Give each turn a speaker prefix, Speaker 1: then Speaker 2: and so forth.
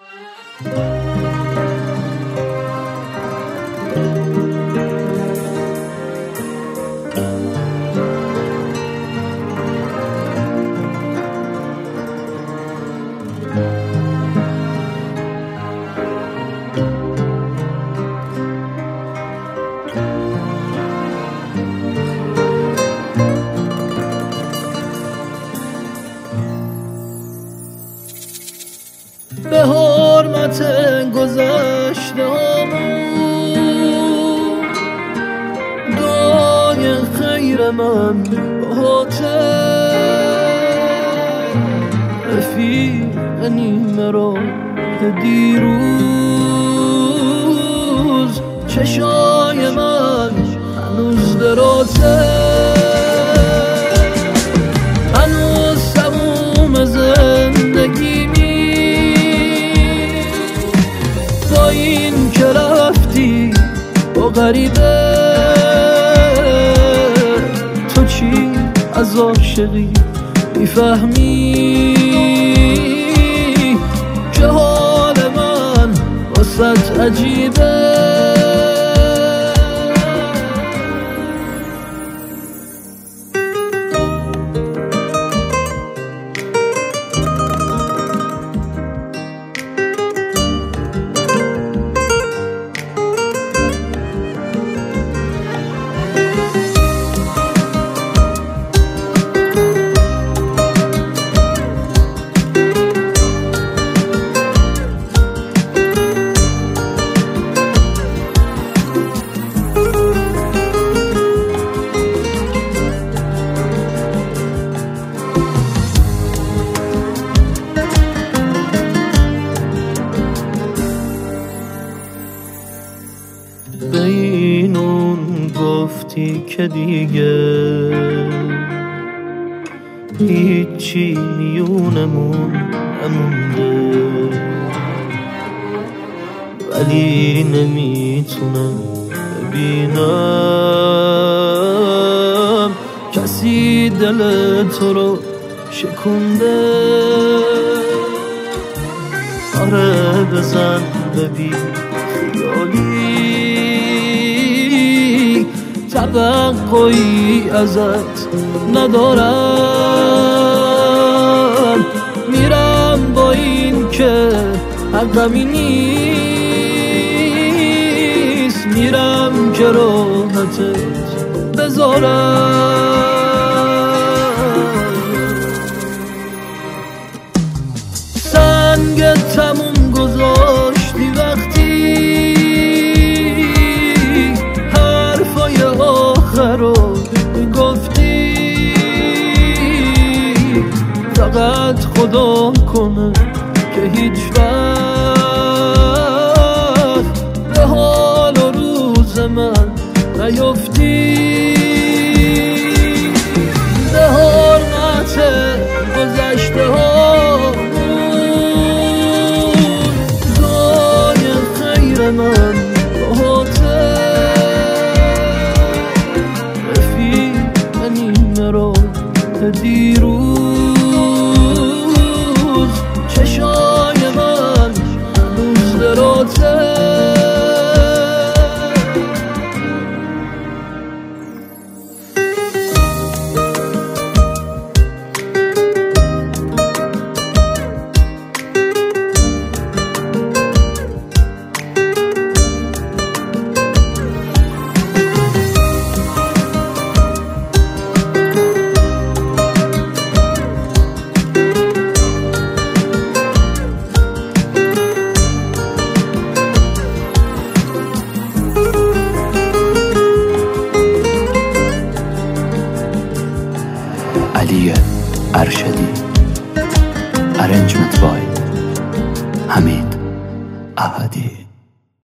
Speaker 1: به حرمت گذشته هامون دعای خیر من رفیق نیمه راه دیروز چشای من هنوز درازه، هنوز تموم زندگی با این که رفتی با غریبه. تو چی از عاشقی میفهمی که حال من واسه عجیبه؟ به اینون گفتی که دیگه هیچی میونمون نمونده، ولی نمیتونم ببینم کسی دل تو رو شکونده. آره بزن ببین خیالی توقعی ازت ندارم، میرم با این که حقمی نیست، میرم که راحتت بذارم. سنگ تموم گذاشتی وقتی حرفای آخر رو گفتی، فقط خدا کنه که هیچ وقت به حال و روز من نیفتی. به حرمت گذشته هامون دعای خیر من باهاته، رفیق نیمه راه دیروز چشای من هنوز درازه.
Speaker 2: علی ارشدی، ارنجمنت بای حمید احدی.